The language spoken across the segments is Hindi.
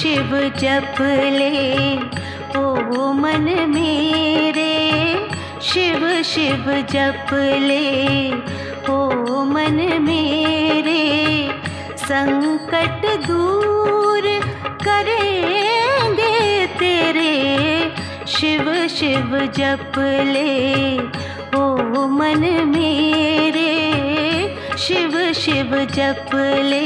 शिव जप ले ओ मन मेरे, शिव शिव जप ले ओ मन मेरे, संकट दूर करेंगे तेरे, शिव शिव जप ले ओ मन मेरे, शिव शिव जप ले।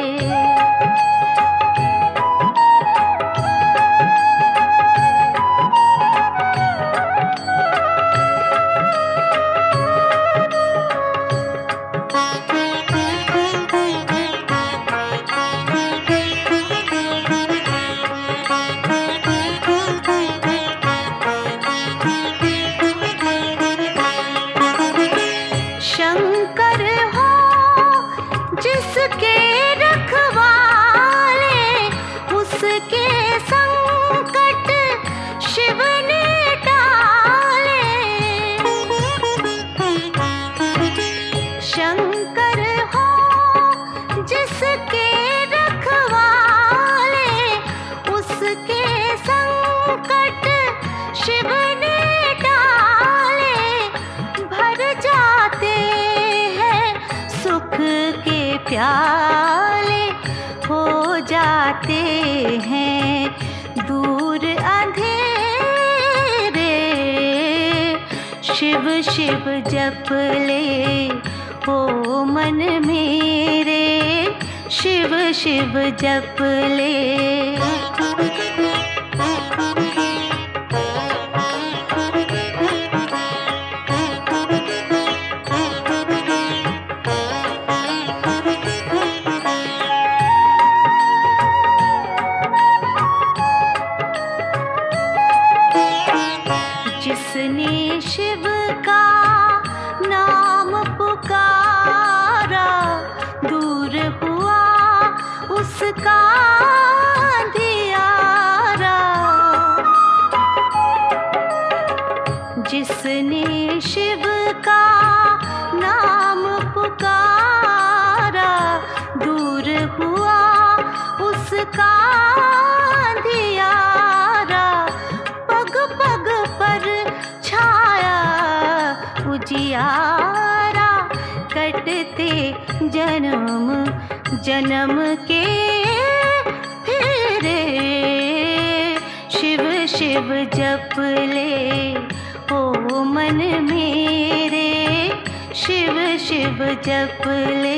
शंकर हो जिसके रखवाले, उसके संकट शिव ने टाले। शंकर हो जिसके रखवाले, उसके संकट शिव ने टाले। भर जाते सुख के प्याले, हो जाते हैं दूर अंधेरे, शिव शिव जप ले ओ मन मेरे, शिव शिव जप ले। जिसने शिव का नाम पुकारा, दूर हुआ उसका अंधियारा। जिसने शिव का नाम पुकारा, दूर हुआ उसका अंधियारा। पग पग पर छाया उजियारा, कटते जन्म जन्म के फेरे, शिव शिव जप ले ओ मन मेरे, शिव शिव जप ले।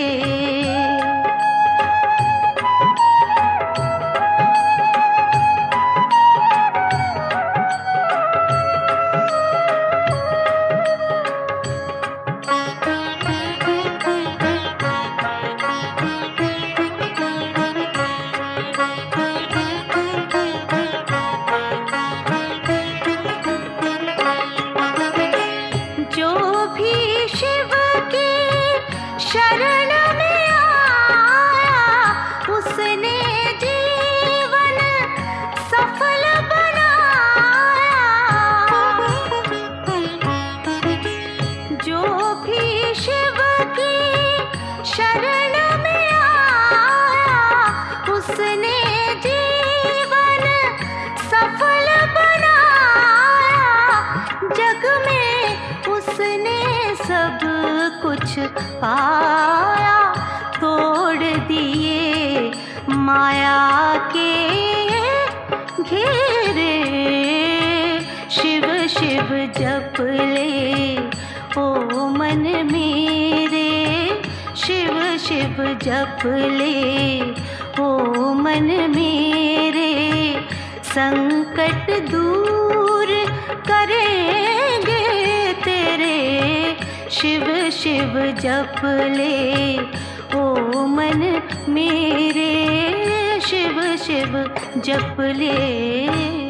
शरण में आया, उसने जीवन सफल बनाया। जो भी शिव की शरण में आया, उसने जीवन सफल बनाया। जग में उसने सब कुछ पाया, तोड़ दिए माया के घेरे, शिव शिव जप ले ओ मन मेरे, शिव शिव जप ले ओ मन मेरे, संकट दूर करेंगे तेरे, शिव शिव जप ले ओ मन मेरे, शिव शिव जप ले।